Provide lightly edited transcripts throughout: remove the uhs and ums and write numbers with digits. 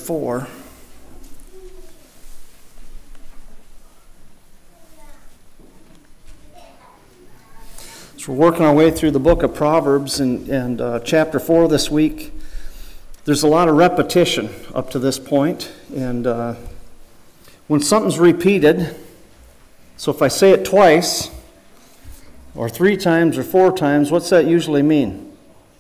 4. So we're working our way through the book of Proverbs and chapter 4 this week. There's a lot of repetition up to this point, and when something's repeated, so if I say it twice, or 3 times, or 4 times, what's that usually mean?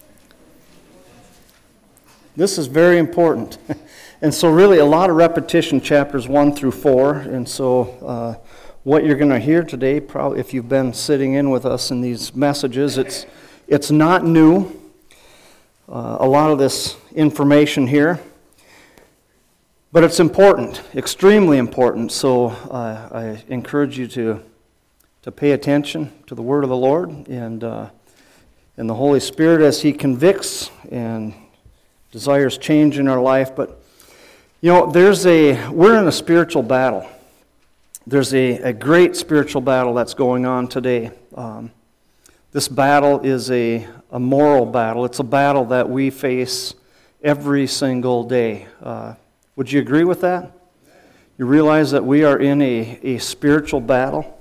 This is very important. And so really a lot of repetition, chapters 1 through 4, and so what you're going to hear today, probably if you've been sitting in with us in these messages, it's not new. A lot of this information here, but it's important, extremely important. So I encourage you to pay attention to the word of the Lord and the Holy Spirit as He convicts and desires change in our life. But you know, we're in a spiritual battle. There's a great spiritual battle that's going on today. This battle is a moral battle. It's a battle that we face every single day. Would you agree with that? You realize that we are in a spiritual battle?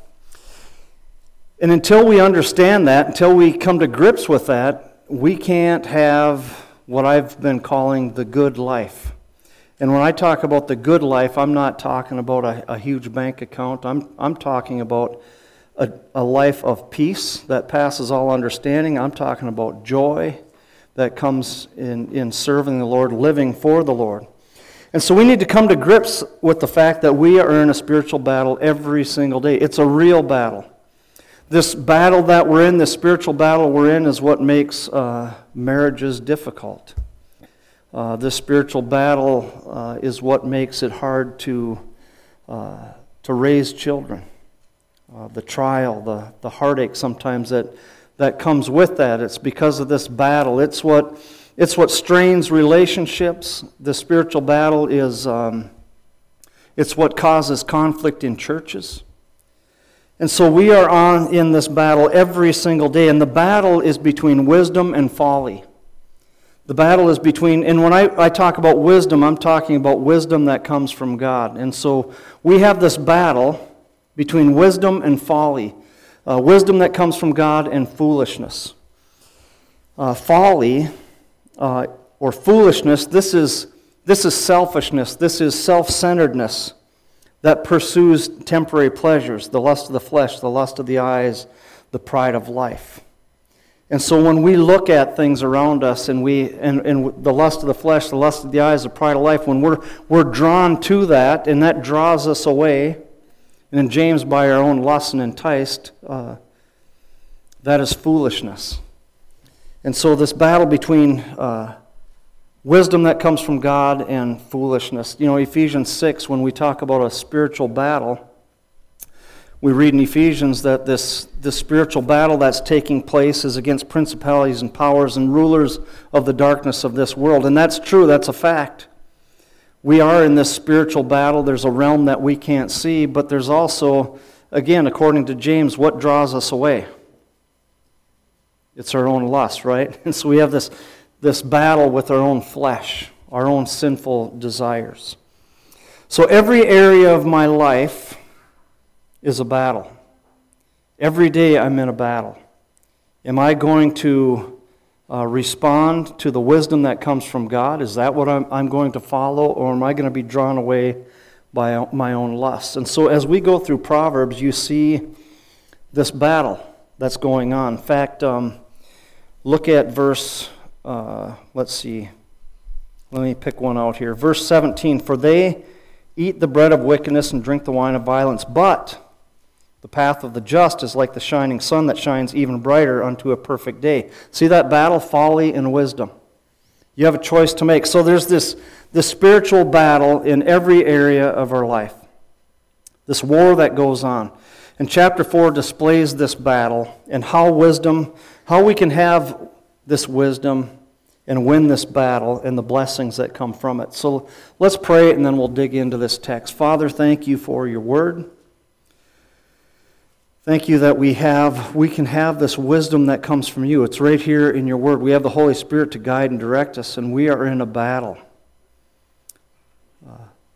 And until we understand that, until we come to grips with that, we can't have what I've been calling the good life. And when I talk about the good life, I'm not talking about a huge bank account. I'm talking about a life of peace that passes all understanding. I'm talking about joy that comes in serving the Lord, living for the Lord. And so we need to come to grips with the fact that we are in a spiritual battle every single day. It's a real battle. This battle that we're in, this spiritual battle we're in, is what makes marriages difficult. This spiritual battle is what makes it hard to raise children. The trial, the heartache sometimes that comes with that. It's because of this battle. It's what strains relationships. The spiritual battle is it's what causes conflict in churches. And so we are in this battle every single day, and the battle is between wisdom and folly. The battle is between, and when I talk about wisdom, I'm talking about wisdom that comes from God. And so we have this battle between wisdom and folly, wisdom that comes from God and foolishness. Folly or foolishness, this is selfishness, this is self-centeredness that pursues temporary pleasures, the lust of the flesh, the lust of the eyes, the pride of life. And so when we look at things around us and the lust of the flesh, the lust of the eyes, the pride of life, when we're drawn to that and that draws us away, and in James, by our own lust and enticed, that is foolishness. And so this battle between wisdom that comes from God and foolishness. You know, Ephesians 6, when we talk about a spiritual battle, we read in Ephesians that this spiritual battle that's taking place is against principalities and powers and rulers of the darkness of this world. And that's true, that's a fact. We are in this spiritual battle. There's a realm that we can't see, but there's also, again, according to James, what draws us away? It's our own lust, right? And so we have this battle with our own flesh, our own sinful desires. So every area of my life is a battle. Every day I'm in a battle. Am I going to respond to the wisdom that comes from God? Is that what I'm going to follow? Or am I going to be drawn away by my own lusts? And so as we go through Proverbs, you see this battle that's going on. In fact, look at verse, let's see. Let me pick one out here. Verse 17, "For they eat the bread of wickedness and drink the wine of violence, but the path of the just is like the shining sun that shines even brighter unto a perfect day." See that battle, folly and wisdom. You have a choice to make. So there's this spiritual battle in every area of our life. This war that goes on. And chapter 4 displays this battle and how we can have this wisdom and win this battle and the blessings that come from it. So let's pray and then we'll dig into this text. Father, thank you for your word. Thank you that we can have this wisdom that comes from you. It's right here in your word. We have the Holy Spirit to guide and direct us, and we are in a battle.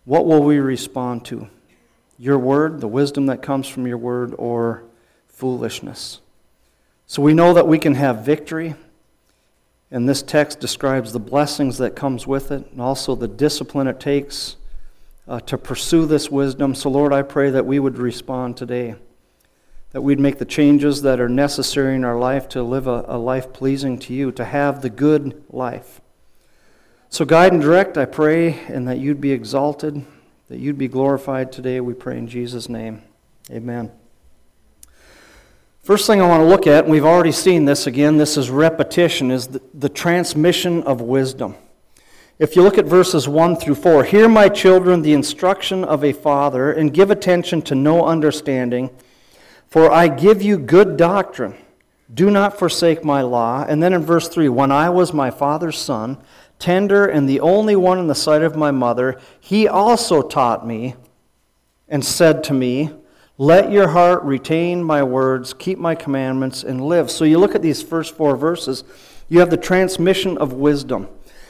What will we respond to? Your word, the wisdom that comes from your word, or foolishness? So we know that we can have victory, and this text describes the blessings that comes with it, and also the discipline it takes to pursue this wisdom. So Lord, I pray that we would respond today, that we'd make the changes that are necessary in our life to live a life pleasing to you, to have the good life. So guide and direct, I pray, and that you'd be exalted, that you'd be glorified today, we pray in Jesus' name. Amen. First thing I want to look at, and we've already seen this again, this is repetition, is the transmission of wisdom. If you look at verses 1 through 4, "Hear, my children, the instruction of a father, and give attention to no understanding, for I give you good doctrine. Do not forsake my law." And then in verse 3, "When I was my father's son, tender and the only one in the sight of my mother, he also taught me and said to me, let your heart retain my words, keep my commandments, and live." So you look at these first 4 verses, you have the transmission of wisdom.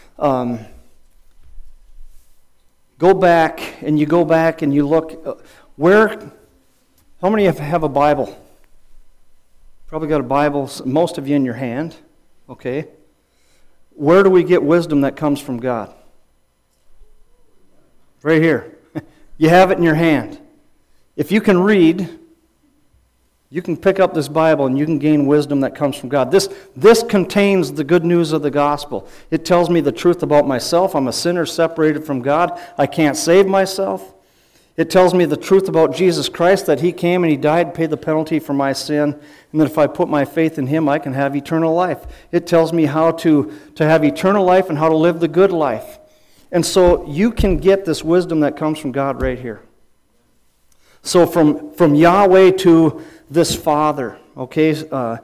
Go back and you look, how many have a Bible? Probably got a Bible, most of you in your hand, okay? Where do we get wisdom that comes from God? Right here. You have it in your hand. If you can read, you can pick up this Bible and you can gain wisdom that comes from God. This contains the good news of the gospel. It tells me the truth about myself. I'm a sinner separated from God. I can't save myself. It tells me the truth about Jesus Christ, that He came and He died, paid the penalty for my sin, and that if I put my faith in Him, I can have eternal life. It tells me how to have eternal life and how to live the good life. And so you can get this wisdom that comes from God right here. So from Yahweh to this Father, okay,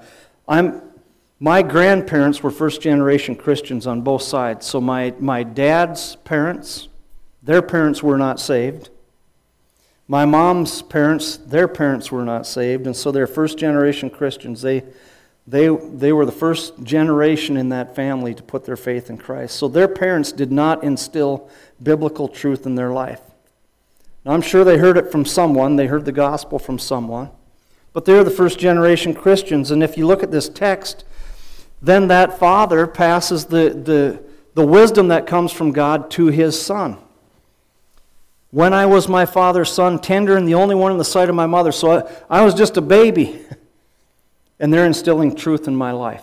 my grandparents were first-generation Christians on both sides. So my dad's parents, their parents were not saved. My mom's parents, their parents were not saved, and so they're first-generation Christians. They were the first generation in that family to put their faith in Christ. So their parents did not instill biblical truth in their life. Now, I'm sure they heard it from someone. They heard the gospel from someone. But they're the first-generation Christians, and if you look at this text, then that father passes the wisdom that comes from God to his son. When I was my father's son, tender and the only one in the sight of my mother. So I was just a baby. And they're instilling truth in my life.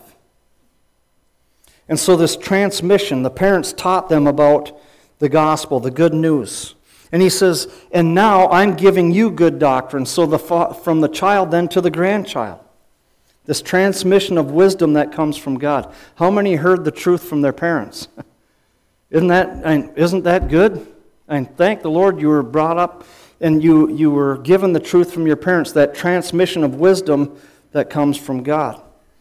And so this transmission, the parents taught them about the gospel, the good news. And he says, and now I'm giving you good doctrine. So from the child then to the grandchild. This transmission of wisdom that comes from God. How many heard the truth from their parents? Isn't that good? And thank the Lord you were brought up and you were given the truth from your parents, that transmission of wisdom that comes from God.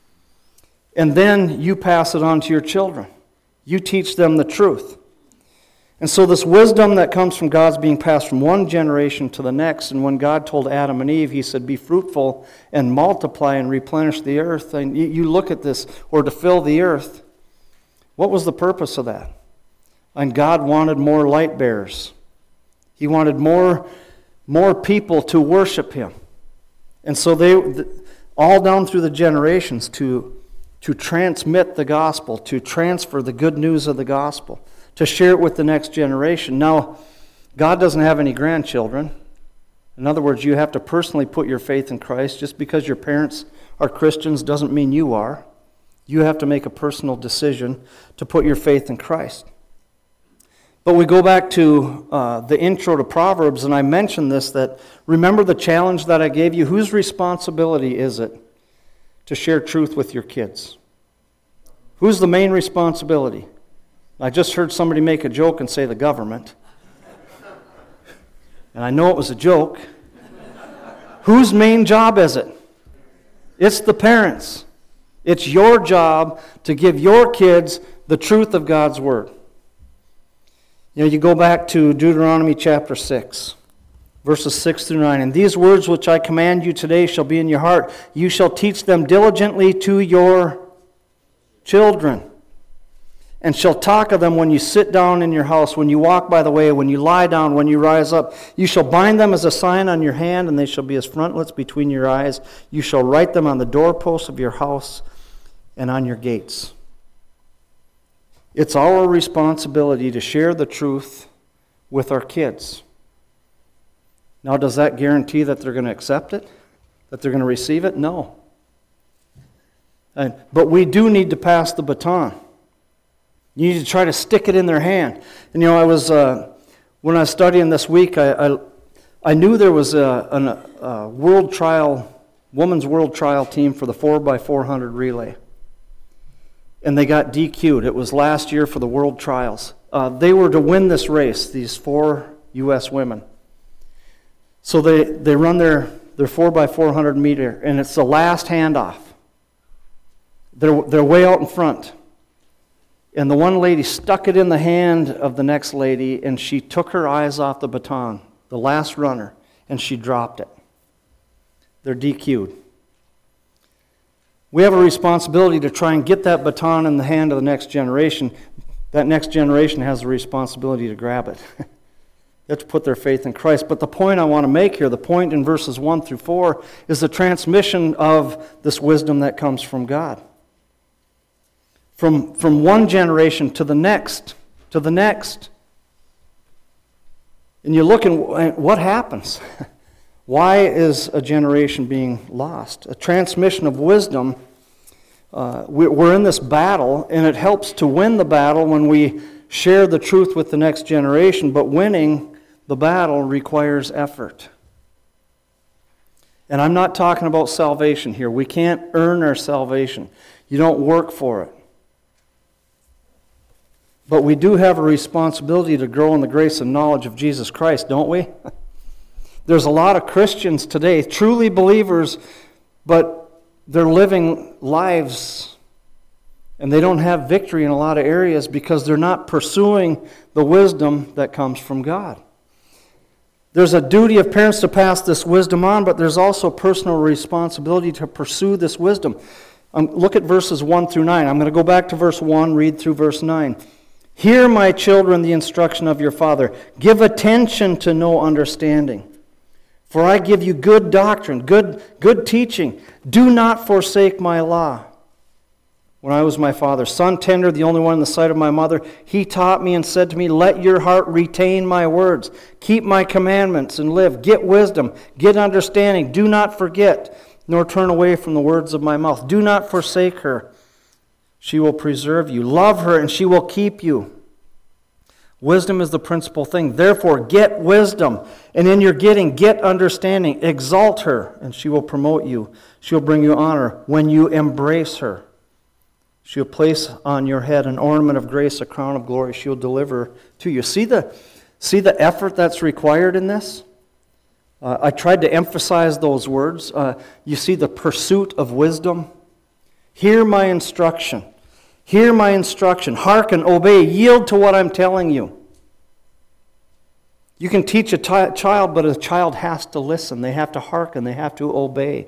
And then you pass it on to your children. You teach them the truth. And so this wisdom that comes from God is being passed from one generation to the next. And when God told Adam and Eve, He said, be fruitful and multiply and replenish the earth. And you look at this, or to fill the earth. What was the purpose of that? And God wanted more light bearers. He wanted more people to worship Him. And so they, all down through the generations, to transmit the gospel, to transfer the good news of the gospel, to share it with the next generation. Now, God doesn't have any grandchildren. In other words, you have to personally put your faith in Christ. Just because your parents are Christians doesn't mean you are. You have to make a personal decision to put your faith in Christ. But we go back to the intro to Proverbs, and I mentioned this, that remember the challenge that I gave you? Whose responsibility is it to share truth with your kids? Who's the main responsibility? I just heard somebody make a joke and say the government. And I know it was a joke. Whose main job is it? It's the parents. It's your job to give your kids the truth of God's Word. You know, you go back to Deuteronomy chapter 6, verses 6 through 9. And these words which I command you today shall be in your heart. You shall teach them diligently to your children. and shall talk of them when you sit down in your house, when you walk by the way, when you lie down, when you rise up. You shall bind them as a sign on your hand, and they shall be as frontlets between your eyes. You shall write them on the doorposts of your house and on your gates. It's our responsibility to share the truth with our kids. Now, does that guarantee that they're going to accept it? That they're going to receive it? No. But we do need to pass the baton. You need to try to stick it in their hand. And when I was studying this week, I knew there was a women's world trial team for the 4x400 relay. And they got DQ'd. It was last year for the world trials. They were to win this race, these 4 U.S. women. So they run their 4x400 meter, and it's the last handoff. They're way out in front. And the one lady stuck it in the hand of the next lady, and she took her eyes off the baton, the last runner, and she dropped it. They're DQ'd. We have a responsibility to try and get that baton in the hand of the next generation. That next generation has a responsibility to grab it. They have to put their faith in Christ. But the point I want to make here, the point in verses 1 through 4, is the transmission of this wisdom that comes from God. From one generation to the next, to the next. And you look at what happens. Why is a generation being lost? A transmission of wisdom. We're in this battle, and it helps to win the battle when we share the truth with the next generation, but winning the battle requires effort. And I'm not talking about salvation here. We can't earn our salvation. You don't work for it. But we do have a responsibility to grow in the grace and knowledge of Jesus Christ, don't we? There's a lot of Christians today, truly believers, but they're living lives and they don't have victory in a lot of areas because they're not pursuing the wisdom that comes from God. There's a duty of parents to pass this wisdom on, but there's also personal responsibility to pursue this wisdom. Look at verses 1 through 9. I'm going to go back to verse 1, read through verse 9. Hear, my children, the instruction of your father. Give attention to know understanding. For I give you good doctrine, good teaching. Do not forsake my law. When I was my father's son tender, the only one in the sight of my mother, he taught me and said to me, let your heart retain my words. Keep my commandments and live. Get wisdom. Get understanding. Do not forget, nor turn away from the words of my mouth. Do not forsake her. She will preserve you. Love her, and she will keep you. Wisdom is the principal thing. Therefore, get wisdom. And in your getting, get understanding. Exalt her, and she will promote you. She will bring you honor when you embrace her. She will place on your head an ornament of grace, a crown of glory. She will deliver to you. See the effort that's required in this? I tried to emphasize those words. You see the pursuit of wisdom. Hear my instruction. Hear my instruction. Hearken, obey, yield to what I'm telling you. You can teach a child, but a child has to listen. They have to hearken. They have to obey.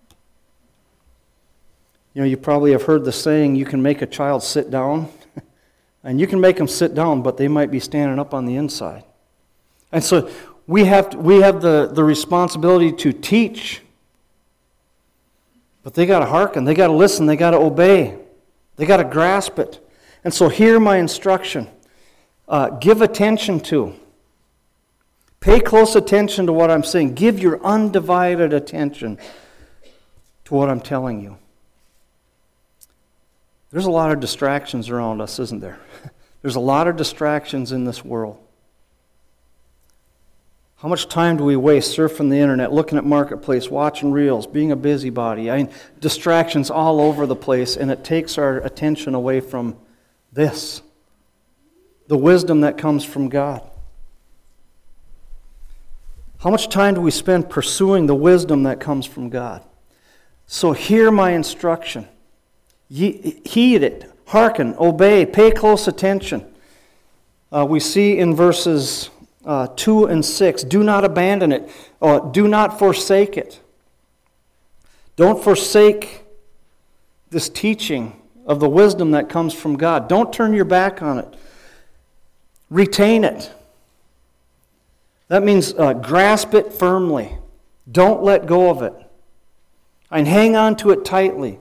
You probably have heard the saying, you can make a child sit down. And you can make them sit down, but they might be standing up on the inside. And so we have the responsibility to teach. But they got to hearken. They got to listen. They got to obey. They got to grasp it. And so hear my instruction. Give attention to. Pay close attention to what I'm saying. Give your undivided attention to what I'm telling you. There's a lot of distractions around us, isn't there? There's a lot of distractions in this world. How much time do we waste surfing the internet, looking at Marketplace, watching reels, being a busybody? Distractions all over the place, and it takes our attention away from this, the wisdom that comes from God. How much time do we spend pursuing the wisdom that comes from God? So hear my instruction. Heed it, hearken, obey, pay close attention. We see in verses 2 and 6, do not abandon it. Do not forsake it. Don't forsake this teaching of the wisdom that comes from God. Don't turn your back on it. Retain it. That means grasp it firmly. Don't let go of it. And hang on to it tightly.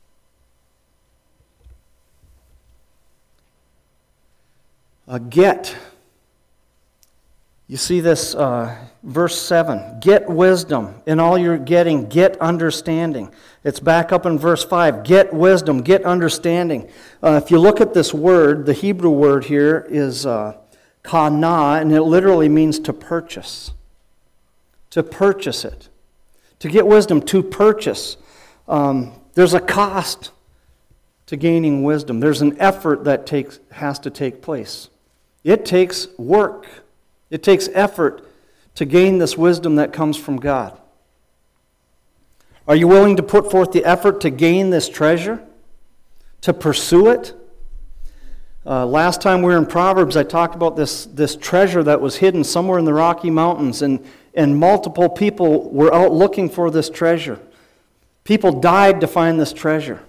Get. You see this, verse 7. Get wisdom. In all you're getting, get understanding. It's back up in verse 5. Get wisdom, get understanding. If you look at this word, the Hebrew word here is kana, and it literally means to purchase. To purchase it. To get wisdom, to purchase. There's a cost to gaining wisdom. There's an effort that has to take place. It takes work. It takes effort to gain this wisdom that comes from God. Are you willing to put forth the effort to gain this treasure? To pursue it? Last time we were in Proverbs, I talked about this treasure that was hidden somewhere in the Rocky Mountains, and multiple people were out looking for this treasure. People died to find this treasure.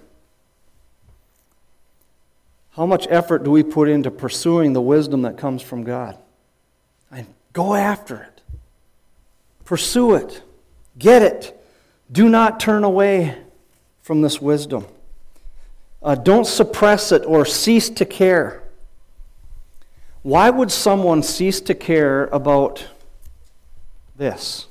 How much effort do we put into pursuing the wisdom that comes from God? And go after it. Pursue it. Get it. Do not turn away from this wisdom. Don't suppress it or cease to care. Why would someone cease to care about this?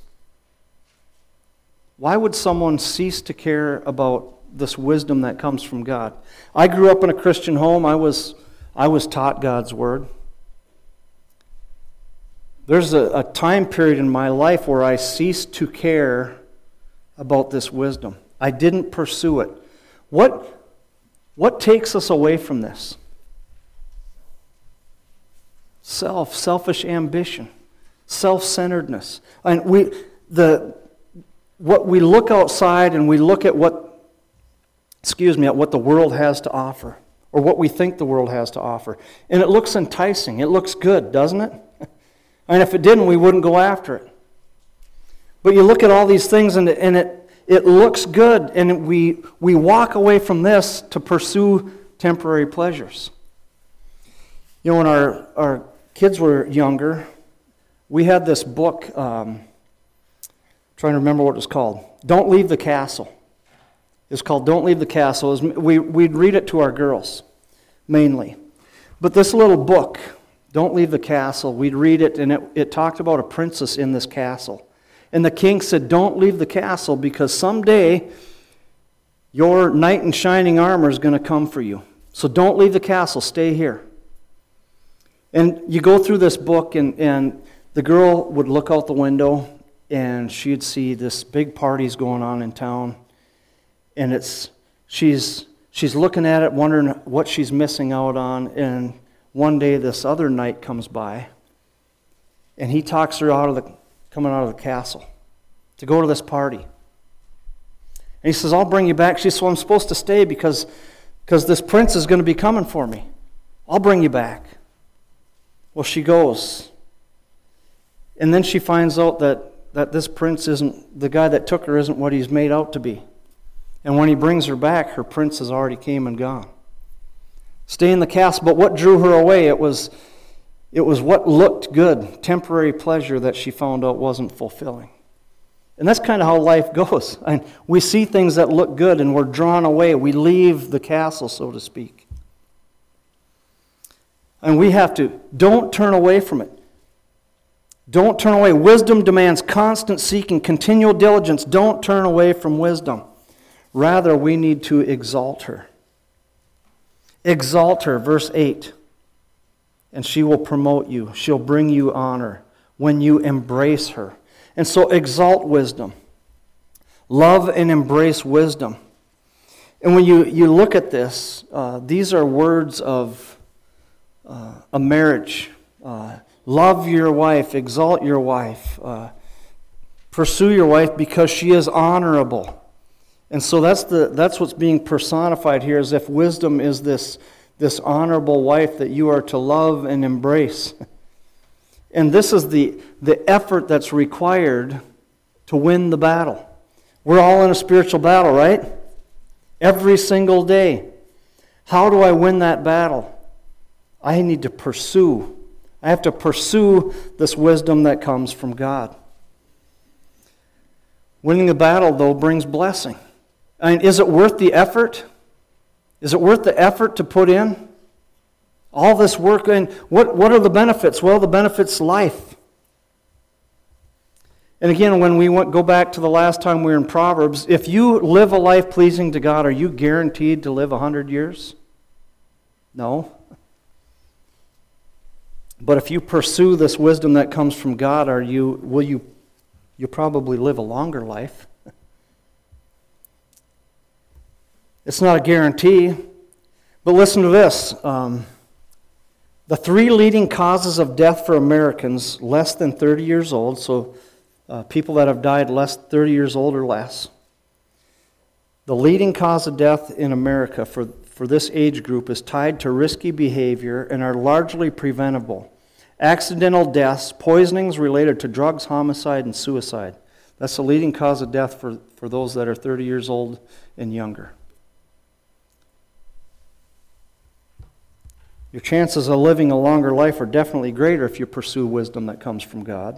Why would someone cease to care about this wisdom that comes from God? I grew up in a Christian home. I was taught God's Word. There's a time period in my life where I ceased to care about this wisdom. I didn't pursue it. What takes us away from this? Selfish ambition, self-centeredness. And what we look outside and we look at what the world has to offer, or what we think the world has to offer. And it looks enticing. It looks good, doesn't it? And if it didn't, we wouldn't go after it. But you look at all these things and it looks good, and we walk away from this to pursue temporary pleasures. You know, when our kids were younger, we had this book, trying to remember what it was called. Don't Leave the Castle. It's called Don't Leave the Castle. We'd read it to our girls, mainly. But this little book, Don't Leave the Castle, we'd read it, and it talked about a princess in this castle. And the king said, don't leave the castle, because someday your knight in shining armor is going to come for you. So don't leave the castle, stay here. And you go through this book, and the girl would look out the window, and she'd see this big party's going on in town. And she's looking at it, wondering what she's missing out on. And one day this other knight comes by, and he talks her coming out of the castle to go to this party. And he says, I'll bring you back. She says, well, I'm supposed to stay because this prince is going to be coming for me. I'll bring you back. Well, she goes. And then she finds out that this prince isn't, the guy that took her isn't what he's made out to be. And when he brings her back, her prince has already came and gone. Stay in the castle. But what drew her away? It was what looked good, temporary pleasure that she found out wasn't fulfilling. And that's kind of how life goes. And we see things that look good and we're drawn away. We leave the castle, so to speak. And we have to, don't turn away from it. Don't turn away. Wisdom demands constant seeking, continual diligence. Don't turn away from wisdom. Rather, we need to exalt her. Exalt her, verse 8. And she will promote you. She'll bring you honor when you embrace her. And so exalt wisdom. Love and embrace wisdom. And when you look at this, these are words of a marriage. Love your wife, exalt your wife, pursue your wife because she is honorable. And so that's what's being personified here, as if wisdom is this honorable wife that you are to love and embrace. And this is the effort that's required to win the battle. We're all in a spiritual battle, right? Every single day. How do I win that battle? I need to pursue. I have to pursue this wisdom that comes from God. Winning the battle, though, brings blessing. I mean, is it worth the effort? Is it worth the effort to put in? All this work, and what are the benefits? Well, the benefits, life. And again, when we go back to the last time we were in Proverbs, if you live a life pleasing to God, are you guaranteed to live 100 years? No. But if you pursue this wisdom that comes from God, you'll probably live a longer life. It's not a guarantee. But listen to this. The 3 leading causes of death for Americans less than 30 years old, so people that have died less 30 years old or less. The leading cause of death in America for this age group is tied to risky behavior and are largely preventable. Accidental deaths, poisonings related to drugs, homicide, and suicide. That's the leading cause of death for those that are 30 years old and younger. Your chances of living a longer life are definitely greater if you pursue wisdom that comes from God.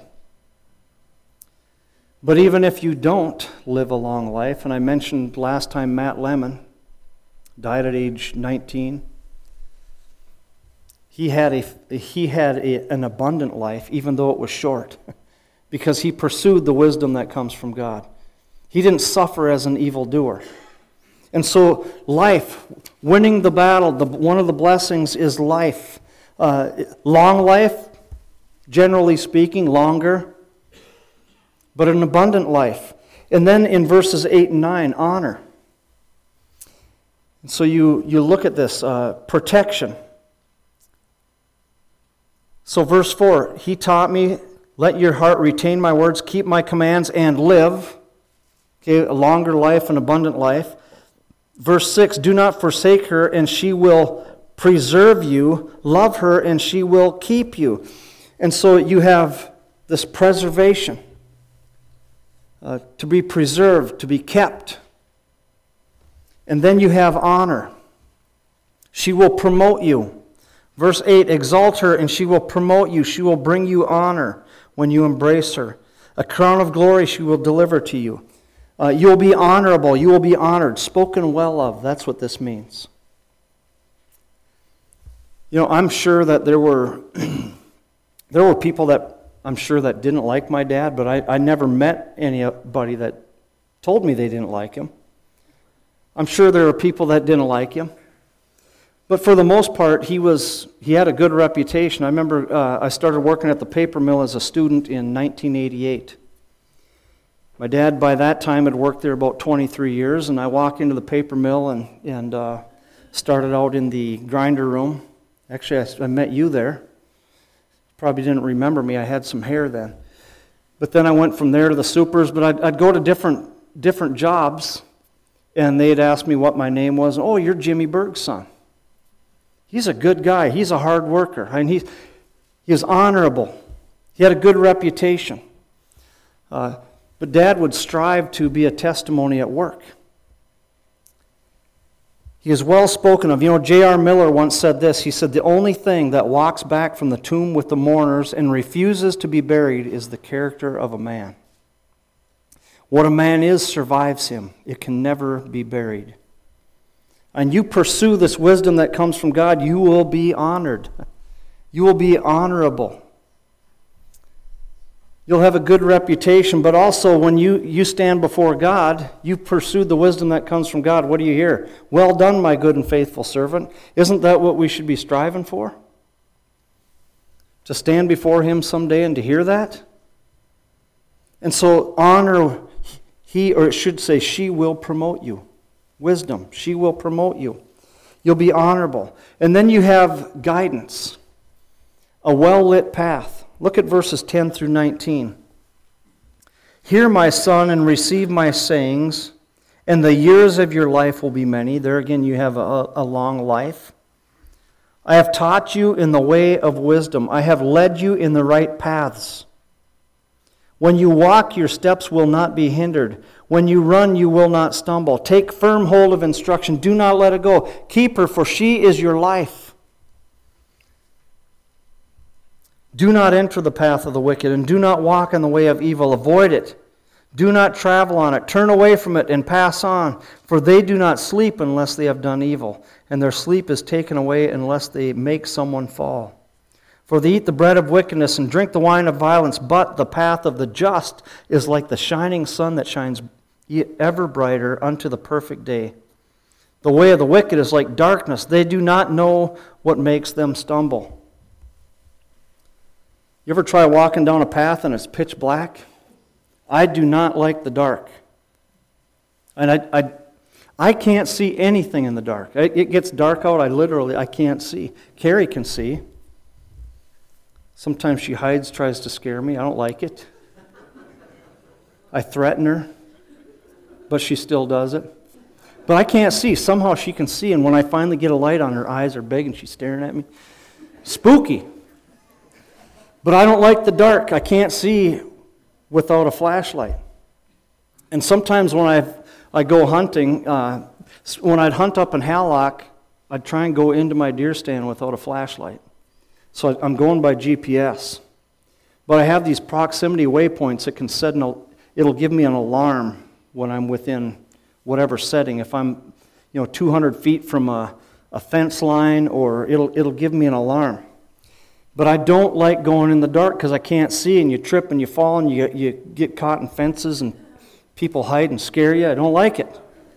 But even if you don't live a long life, and I mentioned last time Matt Lemon died at age 19, he had an abundant life, even though it was short, because he pursued the wisdom that comes from God. He didn't suffer as an evildoer. And so life, winning the battle, one of the blessings is life. Long life, generally speaking, longer, but an abundant life. And then in verses 8 and 9, honor. And so you look at this, protection. So verse 4, he taught me, let your heart retain my words, keep my commands, and live. Okay, a longer life, an abundant life. Verse 6, do not forsake her, and she will preserve you. Love her, and she will keep you. And so you have this preservation. To be preserved, to be kept. And then you have honor. She will promote you. Verse 8, exalt her, and she will promote you. She will bring you honor when you embrace her. A crown of glory she will deliver to you. You'll be honorable. You will be honored. Spoken well of. That's what this means. You know, I'm sure that there were people that I'm sure that didn't like my dad, but I never met anybody that told me they didn't like him. I'm sure there are people that didn't like him. But for the most part, he had a good reputation. I remember I started working at the paper mill as a student in 1988. My dad, by that time, had worked there about 23 years, and I walked into the paper mill and started out in the grinder room. Actually, I met you there. Probably didn't remember me. I had some hair then. But then I went from there to the supers, but I'd go to different jobs, and they'd ask me what my name was. Oh, you're Jimmy Berg's son. He's a good guy. He's a hard worker. I mean, he was honorable. He had a good reputation. But Dad would strive to be a testimony at work. He is well spoken of. You know, J.R. Miller once said this. He said, the only thing that walks back from the tomb with the mourners and refuses to be buried is the character of a man. What a man is survives him. It can never be buried. And you pursue this wisdom that comes from God, you will be honored. You will be honorable. You'll have a good reputation, but also when you stand before God, you pursue the wisdom that comes from God. What do you hear? Well done, my good and faithful servant. Isn't that what we should be striving for? To stand before Him someday and to hear that? And so honor, she will promote you. Wisdom, she will promote you. You'll be honorable. And then you have guidance, a well-lit path. Look at verses 10 through 19. Hear, my son, and receive my sayings, and the years of your life will be many. There again, you have a long life. I have taught you in the way of wisdom. I have led you in the right paths. When you walk, your steps will not be hindered. When you run, you will not stumble. Take firm hold of instruction. Do not let it go. Keep her, for she is your life. Do not enter the path of the wicked, and do not walk in the way of evil. Avoid it. Do not travel on it. Turn away from it and pass on, for they do not sleep unless they have done evil, and their sleep is taken away unless they make someone fall. For they eat the bread of wickedness and drink the wine of violence, but the path of the just is like the shining sun that shines ever brighter unto the perfect day. The way of the wicked is like darkness. They do not know what makes them stumble. You ever try walking down a path and it's pitch black? I do not like the dark. And I can't see anything in the dark. It gets dark out, I can't see. Carrie can see. Sometimes she hides, tries to scare me. I don't like it. I threaten her, but she still does it. But I can't see. Somehow she can see, and when I finally get a light on, her eyes are big and she's staring at me. Spooky. But I don't like the dark. I can't see without a flashlight. And sometimes when I go hunting, when I'd hunt up in Hallock, I'd try and go into my deer stand without a flashlight. So I'm going by GPS. But I have these proximity waypoints that can set it'll give me an alarm when I'm within whatever setting. If I'm 200 feet from a fence line, or it'll give me an alarm. But I don't like going in the dark because I can't see, and you trip and you fall and you get caught in fences and people hide and scare you. I don't like it.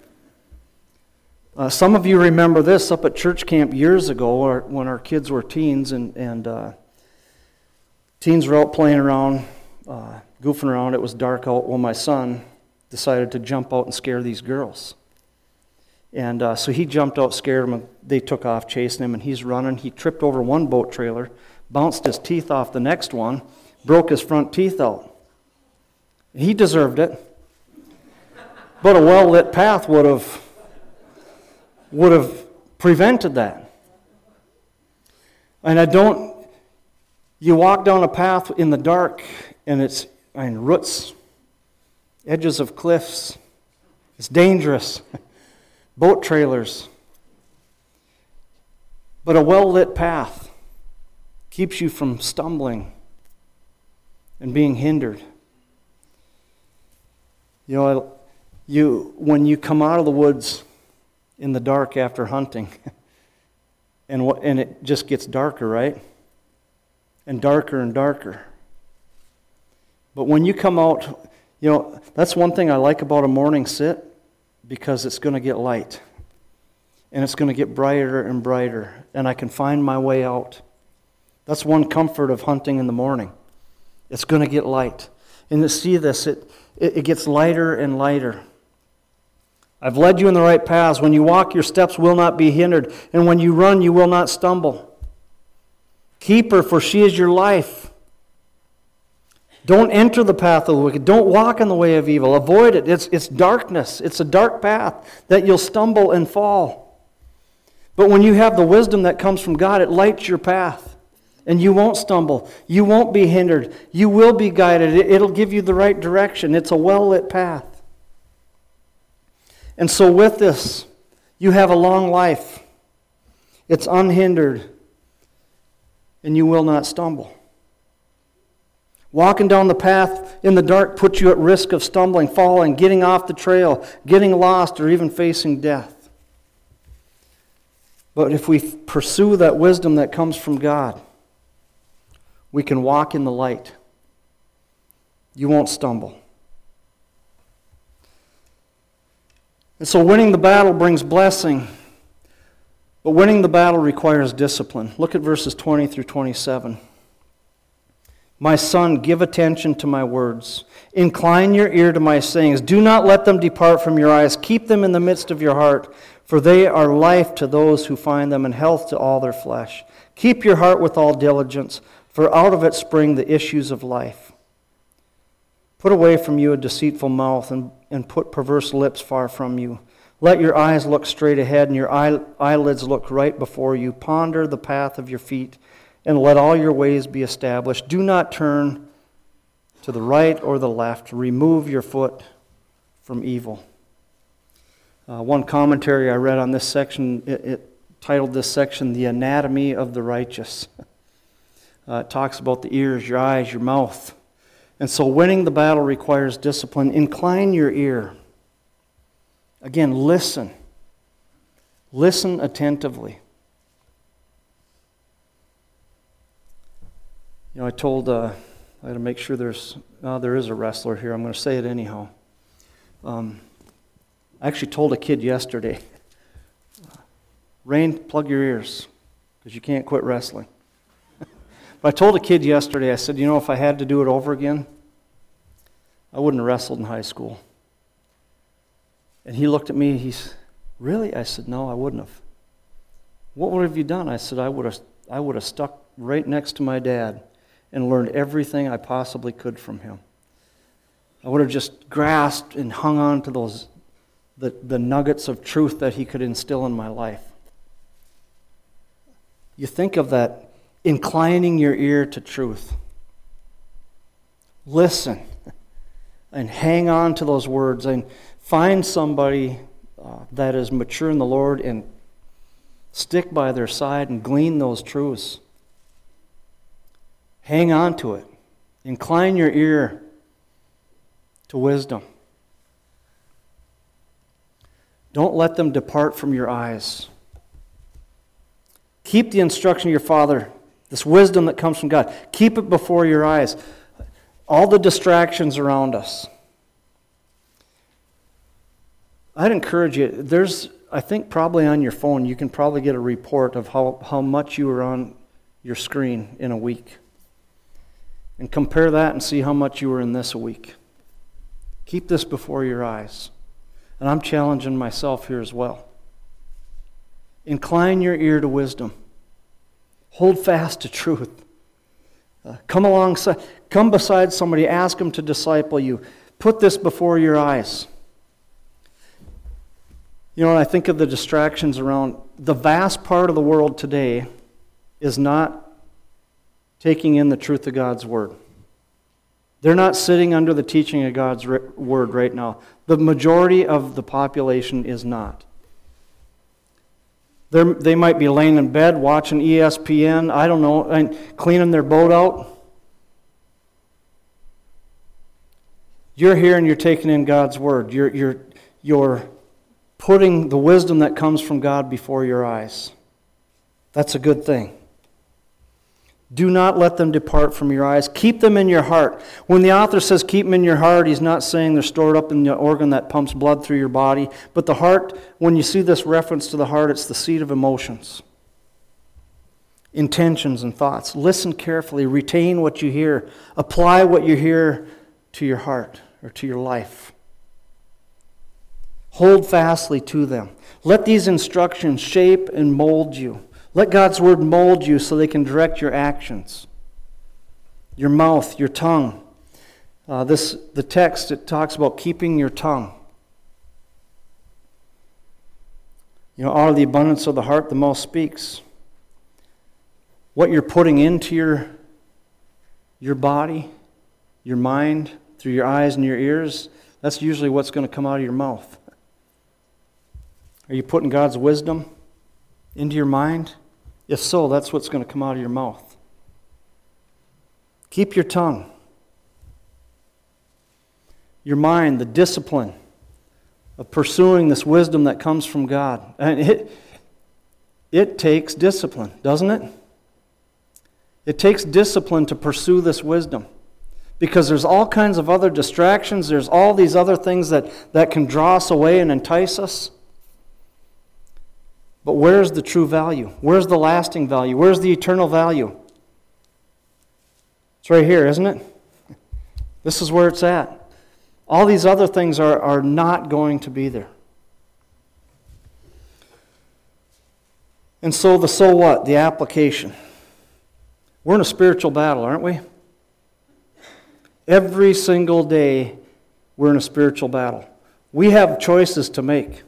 Some of you remember this up at church camp years ago when our kids were teens, and teens were out playing around, goofing around. It was dark out. Well, my son decided to jump out and scare these girls. And so he jumped out, scared them, and they took off chasing him, and he's running. He tripped over one boat trailer, bounced his teeth off the next one, broke his front teeth out. He deserved it. But a well-lit path would have prevented that. And you walk down a path in the dark, and it's roots, edges of cliffs. It's dangerous. Boat trailers. But a well-lit path keeps you from stumbling and being hindered. When you come out of the woods in the dark after hunting, and it just gets darker, right? And darker and darker. But when you come out, that's one thing I like about a morning sit, because it's going to get light. And it's going to get brighter and brighter, and I can find my way out. That's one comfort of hunting in the morning. It's going to get light. And to see this, it gets lighter and lighter. I've led you in the right paths. When you walk, your steps will not be hindered. And when you run, you will not stumble. Keep her, for she is your life. Don't enter the path of the wicked. Don't walk in the way of evil. Avoid it. It's darkness. It's a dark path that you'll stumble and fall. But when you have the wisdom that comes from God, it lights your path. And you won't stumble. You won't be hindered. You will be guided. It'll give you the right direction. It's a well-lit path. And so with this, you have a long life. It's unhindered. And you will not stumble. Walking down the path in the dark puts you at risk of stumbling, falling, getting off the trail, getting lost, or even facing death. But if we pursue that wisdom that comes from God, we can walk in the light. You won't stumble. And so winning the battle brings blessing, but winning the battle requires discipline. Look at verses 20 through 27. My son, give attention to my words. Incline your ear to my sayings. Do not let them depart from your eyes. Keep them in the midst of your heart, for they are life to those who find them and health to all their flesh. Keep your heart with all diligence, for out of it spring the issues of life. Put away from you a deceitful mouth, and put perverse lips far from you. Let your eyes look straight ahead, and your eyelids look right before you. Ponder the path of your feet, and let all your ways be established. Do not turn to the right or the left. Remove your foot from evil. One commentary I read on this section, it titled this section, The Anatomy of the Righteous. It talks about the ears, your eyes, your mouth. And so winning the battle requires discipline. Incline your ear. Again, listen. Listen attentively. You know, I got to make sure there is a wrestler here. I'm going to say it anyhow. I actually told a kid yesterday, Rain, plug your ears, because you can't quit wrestling. But I told a kid yesterday, I said, you know, if I had to do it over again, I wouldn't have wrestled in high school. And he looked at me, he's, really? I said, no, I wouldn't have. What would have you done? I said, I would have stuck right next to my dad and learned everything I possibly could from him. I would have just grasped and hung on to those the nuggets of truth that he could instill in my life. You think of that, inclining your ear to truth. Listen and hang on to those words and find somebody that is mature in the Lord and stick by their side and glean those truths. Hang on to it. Incline your ear to wisdom. Don't let them depart from your eyes. Keep the instruction of your Father, this wisdom that comes from God. Keep it before your eyes. All the distractions around us. I'd encourage you, I think probably on your phone, you can probably get a report of how much you were on your screen in a week. And compare that and see how much you were in this a week. Keep this before your eyes. And I'm challenging myself here as well. Incline your ear to wisdom. Hold fast to truth. Come beside somebody, ask them to disciple you. Put this before your eyes. You know, when I think of the distractions around, the vast part of the world today is not taking in the truth of God's Word. They're not sitting under the teaching of God's Word right now. The majority of the population is not. They might be laying in bed watching ESPN, I don't know, and cleaning their boat out. You're here and you're taking in God's Word. You're putting the wisdom that comes from God before your eyes. That's a good thing. Do not let them depart from your eyes. Keep them in your heart. When the author says keep them in your heart, he's not saying they're stored up in the organ that pumps blood through your body. But the heart, when you see this reference to the heart, it's the seat of emotions, intentions, and thoughts. Listen carefully. Retain what you hear. Apply what you hear to your heart or to your life. Hold fastly to them. Let these instructions shape and mold you. Let God's Word mold you so they can direct your actions, your mouth, your tongue. The text, it talks about keeping your tongue. You know, out of the abundance of the heart, the mouth speaks. What you're putting into your body, your mind, through your eyes and your ears, that's usually what's going to come out of your mouth. Are you putting God's wisdom into your mind? If so, that's what's going to come out of your mouth. Keep your tongue. Your mind, the discipline of pursuing this wisdom that comes from God. And it takes discipline, doesn't it? It takes discipline to pursue this wisdom. Because there's all kinds of other distractions. There's all these other things that can draw us away and entice us. But where's the true value? Where's the lasting value? Where's the eternal value? It's right here, isn't it? This is where it's at. All these other things are not going to be there. And so what? The application. We're in a spiritual battle, aren't we? Every single day, we're in a spiritual battle. We have choices to make.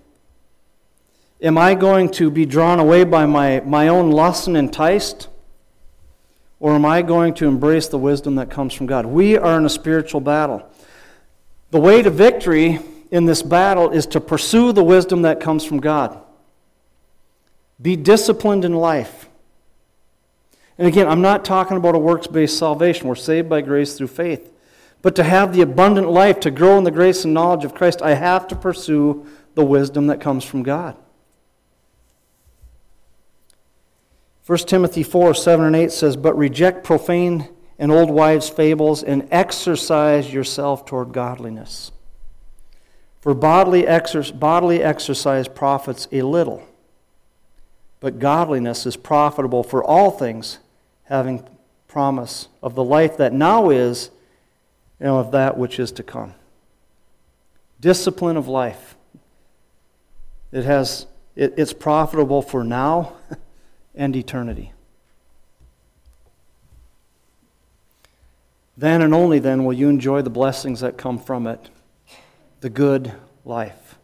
Am I going to be drawn away by my own lust and enticed? or am I going to embrace the wisdom that comes from God? We are in a spiritual battle. The way to victory in this battle is to pursue the wisdom that comes from God. Be disciplined in life. And again, I'm not talking about a works-based salvation. We're saved by grace through faith. But to have the abundant life, to grow in the grace and knowledge of Christ, I have to pursue the wisdom that comes from God. 1 Timothy 4, 7 and 8 says, "But reject profane and old wives' fables, and exercise yourself toward godliness. For bodily exercise profits a little, but godliness is profitable for all things, having promise of the life that now is, and of that which is to come." Discipline of life. It's profitable for now and eternity. Then and only then will you enjoy the blessings that come from it, the good life.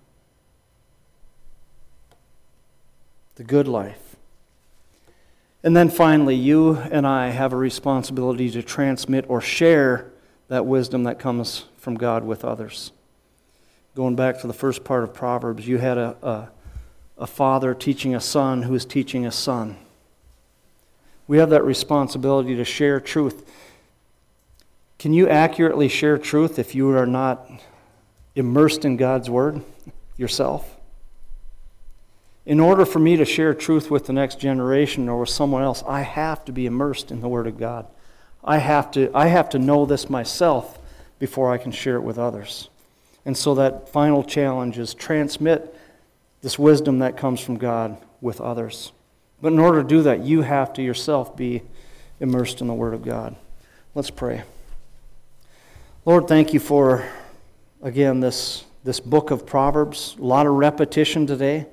The good life. And then finally, you and I have a responsibility to transmit or share that wisdom that comes from God with others. Going back to the first part of Proverbs, you had a father teaching a son who is teaching a son. We have that responsibility to share truth. Can you accurately share truth if you are not immersed in God's Word yourself? In order for me to share truth with the next generation or with someone else, I have to be immersed in the Word of God. I have to know this myself before I can share it with others. And so that final challenge is transmit this wisdom that comes from God with others. But in order to do that, you have to yourself be immersed in the Word of God. Let's pray. Lord, thank you for, again, this book of Proverbs. A lot of repetition today.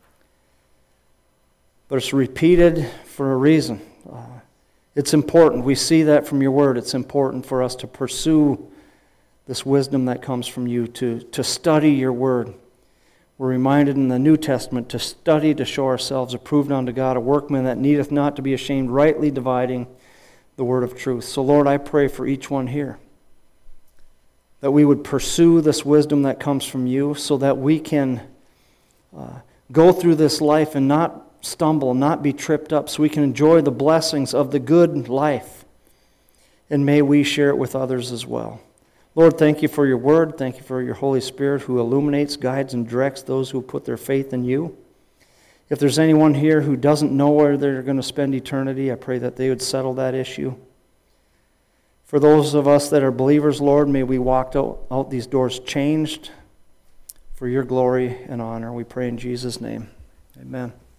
But it's repeated for a reason. It's important. We see that from your Word. It's important for us to pursue this wisdom that comes from you, to study your Word. We're reminded in the New Testament to study to show ourselves approved unto God, a workman that needeth not to be ashamed, rightly dividing the word of truth. So Lord, I pray for each one here that we would pursue this wisdom that comes from you so that we can go through this life and not stumble, not be tripped up, so we can enjoy the blessings of the good life. And may we share it with others as well. Lord, thank you for your word. Thank you for your Holy Spirit who illuminates, guides, and directs those who put their faith in you. If there's anyone here who doesn't know where they're going to spend eternity, I pray that they would settle that issue. For those of us that are believers, Lord, may we walk out these doors changed for your glory and honor. We pray in Jesus' name. Amen.